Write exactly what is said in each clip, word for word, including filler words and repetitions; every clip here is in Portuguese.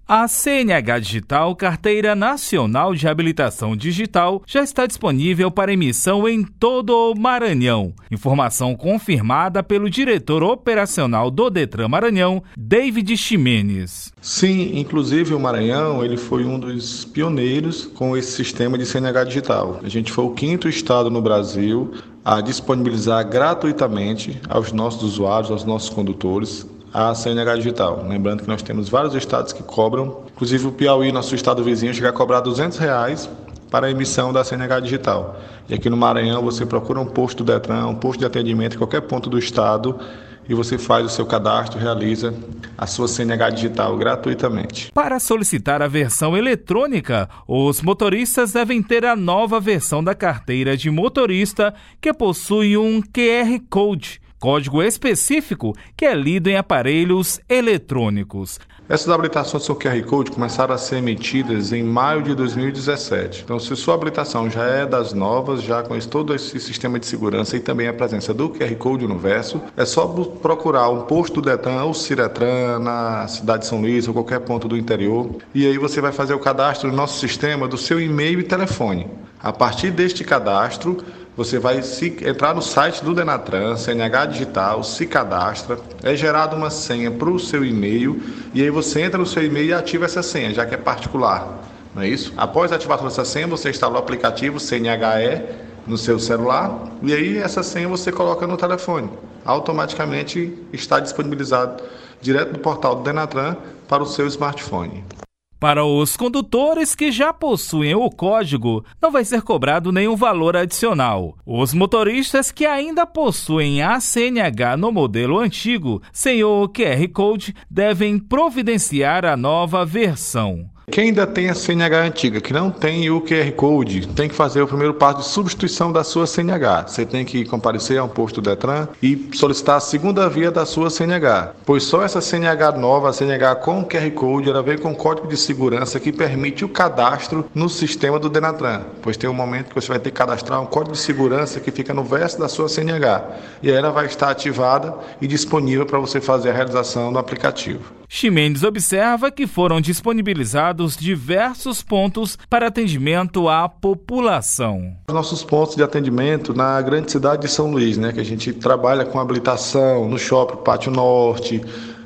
A C N H Digital, Carteira Nacional de Habilitação Digital, já está disponível para emissão em todo o Maranhão. Informação confirmada pelo diretor operacional do Detran Maranhão, David Ximenes. Sim, inclusive o Maranhão ele foi um dos pioneiros com esse sistema de C N H Digital. A gente foi o quinto estado no Brasil a disponibilizar gratuitamente aos nossos usuários, aos nossos condutores, a C N H Digital. Lembrando que nós temos vários estados que cobram, inclusive o Piauí, nosso estado vizinho, chega a cobrar duzentos reais para a emissão da C N H Digital. E aqui no Maranhão você procura um posto do Detran, um posto de atendimento em qualquer ponto do estado e você faz o seu cadastro, realiza a sua C N H Digital gratuitamente. Para solicitar a versão eletrônica, os motoristas devem ter a nova versão da carteira de motorista que possui um Q R Code, código específico que é lido em aparelhos eletrônicos. Essas habilitações com Q R Code começaram a ser emitidas em maio de dois mil e dezessete. Então, se sua habilitação já é das novas, já conhece todo esse sistema de segurança e também a presença do Q R Code no verso, é só procurar um posto do Detran ou Ciretran na cidade de São Luís ou qualquer ponto do interior. E aí você vai fazer o cadastro no nosso sistema do seu e-mail e telefone. A partir deste cadastro, você vai se, entrar no site do Denatran, C N H Digital, se cadastra, é gerada uma senha para o seu e-mail e aí você entra no seu e-mail e ativa essa senha, já que é particular, não é isso? Após a ativação dessa senha, você instala o aplicativo C N H E no seu celular e aí essa senha você coloca no telefone. Automaticamente está disponibilizado direto no portal do Denatran para o seu smartphone. Para os condutores que já possuem o código, não vai ser cobrado nenhum valor adicional. Os motoristas que ainda possuem a C N H no modelo antigo, sem o Q R Code, devem providenciar a nova versão. Quem ainda tem a C N H antiga, que não tem o Q R Code, tem que fazer o primeiro passo de substituição da sua C N H. Você tem que comparecer a um posto do Detran e solicitar a segunda via da sua C N H. Pois só essa C N H nova, a C N H com Q R Code, ela vem com código de segurança que permite o cadastro no sistema do Denatran. Pois tem um momento que você vai ter que cadastrar um código de segurança que fica no verso da sua C N H. E aí ela vai estar ativada e disponível para você fazer a realização do aplicativo. Ximenes observa que foram disponibilizados diversos pontos para atendimento à população. Os nossos pontos de atendimento na grande cidade de São Luís, né, que a gente trabalha com habilitação no Shopping Pátio Norte,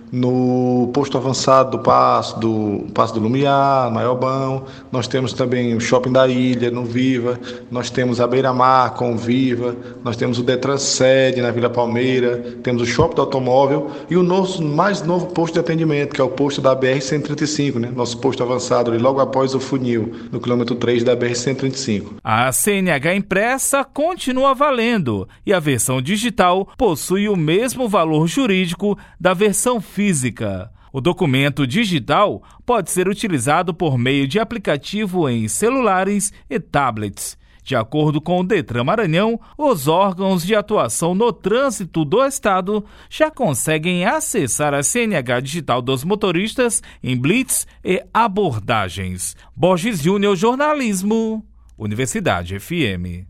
no posto avançado do Passo, do Passo do Lumiar, no Aiobão. Nós temos também o Shopping da Ilha, no Viva. Nós temos a Beira-Mar com o Viva. Nós temos o Detran Sede na Vila Palmeira. Temos o Shopping do Automóvel e o nosso mais novo posto de atendimento, que é o posto da B R cento e trinta e cinco, né? Nosso posto avançado ali logo após o funil, no quilômetro três da B R cento e trinta e cinco. A C N H impressa continua valendo e a versão digital possui o mesmo valor jurídico da versão física. Física. O documento digital pode ser utilizado por meio de aplicativo em celulares e tablets. De acordo com o Detran Maranhão, os órgãos de atuação no trânsito do estado já conseguem acessar a C N H digital dos motoristas em blitz e abordagens. Borges Júnior, Jornalismo, Universidade F M.